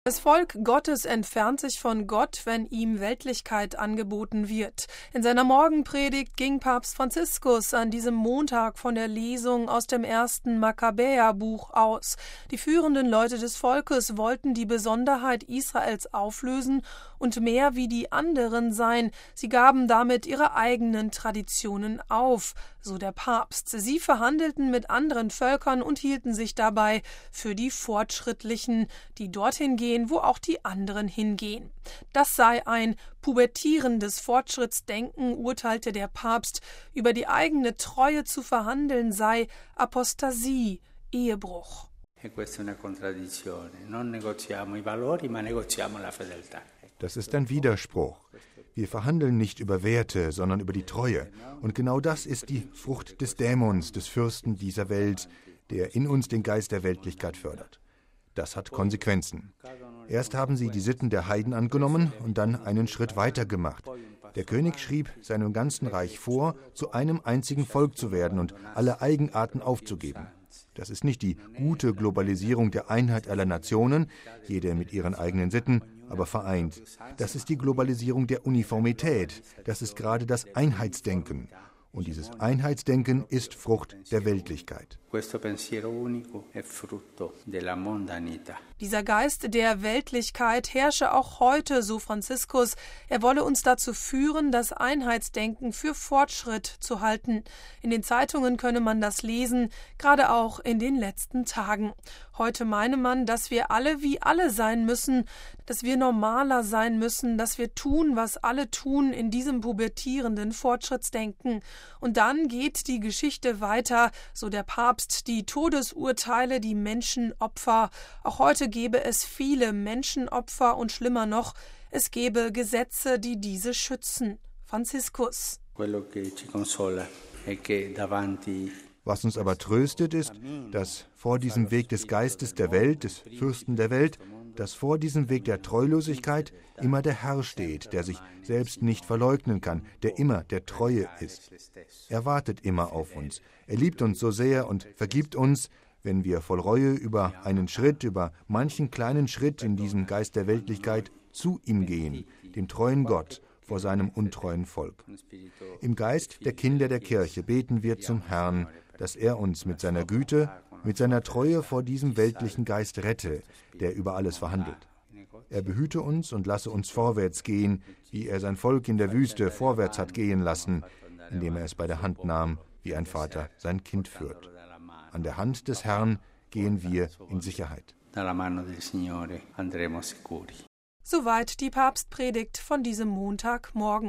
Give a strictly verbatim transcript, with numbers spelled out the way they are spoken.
Das Volk Gottes entfernt sich von Gott, wenn ihm Weltlichkeit angeboten wird. In seiner Morgenpredigt ging Papst Franziskus an diesem Montag von der Lesung aus dem ersten Makkabäerbuch aus. Die führenden Leute des Volkes wollten die Besonderheit Israels auflösen und mehr wie die anderen sein. Sie gaben damit ihre eigenen Traditionen auf, so der Papst. Sie verhandelten mit anderen Völkern und hielten sich dabei für die Fortschrittlichen, die dorthin gehen, wo auch die anderen hingehen. Das sei ein pubertierendes Fortschrittsdenken, urteilte der Papst. Über die eigene Treue zu verhandeln sei Apostasie, Ehebruch. Das ist ein Widerspruch. Wir verhandeln nicht über Werte, sondern über die Treue. Und genau das ist die Frucht des Dämons, des Fürsten dieser Welt, der in uns den Geist der Weltlichkeit fördert. Das hat Konsequenzen. Erst haben sie die Sitten der Heiden angenommen und dann einen Schritt weiter gemacht. Der König schrieb seinem ganzen Reich vor, zu einem einzigen Volk zu werden und alle Eigenarten aufzugeben. Das ist nicht die gute Globalisierung der Einheit aller Nationen, jede mit ihren eigenen Sitten, aber vereint. Das ist die Globalisierung der Uniformität. Das ist gerade das Einheitsdenken. Und dieses Einheitsdenken ist Frucht der Weltlichkeit. Dieser Geist der Weltlichkeit herrsche auch heute, so Franziskus. Er wolle uns dazu führen, das Einheitsdenken für Fortschritt zu halten. In den Zeitungen könne man das lesen, gerade auch in den letzten Tagen. Heute meine man, dass wir alle wie alle sein müssen, dass wir normaler sein müssen, dass wir tun, was alle tun in diesem pubertierenden Fortschrittsdenken. Und dann geht die Geschichte weiter, so der Papst, die Todesurteile, die Menschenopfer. Auch heute gäbe es viele Menschenopfer und schlimmer noch, es gäbe Gesetze, die diese schützen. Franziskus. Was uns aber tröstet, ist, dass vor diesem Weg des Geistes der Welt, des Fürsten der Welt, dass vor diesem Weg der Treulosigkeit immer der Herr steht, der sich selbst nicht verleugnen kann, der immer der Treue ist. Er wartet immer auf uns. Er liebt uns so sehr und vergibt uns, wenn wir voll Reue über einen Schritt, über manchen kleinen Schritt in diesem Geist der Weltlichkeit zu ihm gehen, dem treuen Gott, vor seinem untreuen Volk. Im Geist der Kinder der Kirche beten wir zum Herrn, dass er uns mit seiner Güte, mit seiner Treue vor diesem weltlichen Geist rette, der über alles verhandelt. Er behüte uns und lasse uns vorwärts gehen, wie er sein Volk in der Wüste vorwärts hat gehen lassen, indem er es bei der Hand nahm, wie ein Vater sein Kind führt. An der Hand des Herrn gehen wir in Sicherheit. Soweit die Papstpredigt von diesem Montagmorgen.